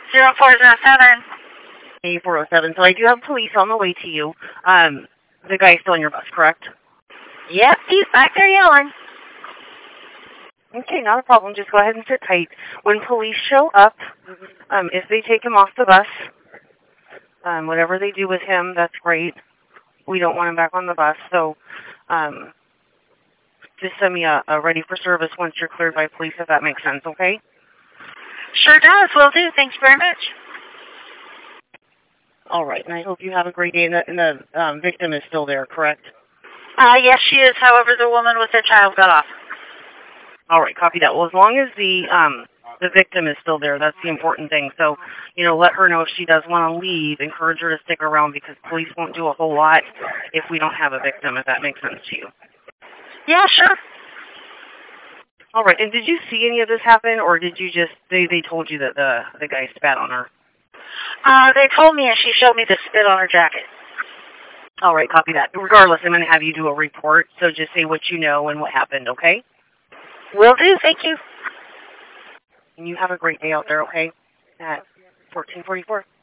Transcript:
0407. A407. So I do have police on the way to you. The guy's still on your bus, correct? Yep, he's back there yelling. Okay, not a problem. Just go ahead and sit tight. When police show up, if they take him off the bus, whatever they do with him, that's great. We don't want him back on the bus, so just send me a ready for service once you're cleared by police, if that makes sense, okay? Sure does. Will do. Thank you very much. All right, and I hope you have a great day. And the victim is still there, correct? Yes, she is. However, the woman with her child got off. All right, copy that. Well, as long as the victim is still there, that's the important thing. So, let her know if she does want to leave. Encourage her to stick around because police won't do a whole lot if we don't have a victim, if that makes sense to you. Yeah, sure. All right, and did you see any of this happen, or did you just, they told you that the guy spat on her? They told me and she showed me the spit on her jacket. All right, copy that. Regardless, I'm going to have you do a report, so just say what you know and what happened, okay? Will do. Thank you. And you have a great day out there, okay? At 1444.